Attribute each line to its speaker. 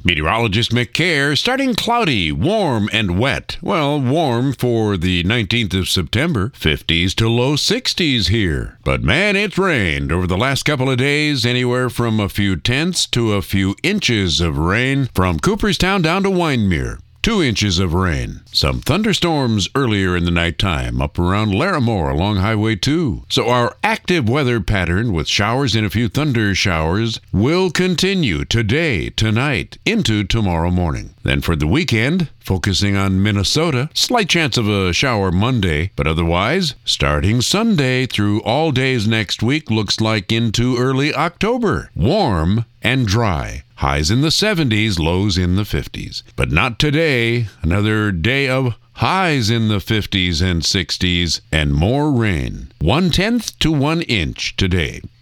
Speaker 1: Meteorologist McCare, starting cloudy, warm, and wet. Well, warm for the 19th of September, 50s to low 60s here. But man, it's rained over the last couple of days, anywhere from a few tenths to a few inches of rain from Cooperstown down to Wyndmere. 2 inches of rain. Some thunderstorms earlier in the nighttime up around Larimore along Highway 2. So our active weather pattern with showers and a few thunder showers will continue today, tonight, into tomorrow morning. Then for the weekend, focusing on Minnesota, slight chance of a shower Monday, but otherwise, starting Sunday through all days next week looks like into early October. Warm and dry. Highs in the 70s, lows in the 50s. But not today. Another day of highs in the 50s and 60s and more rain. 1/10 to 1 inch today.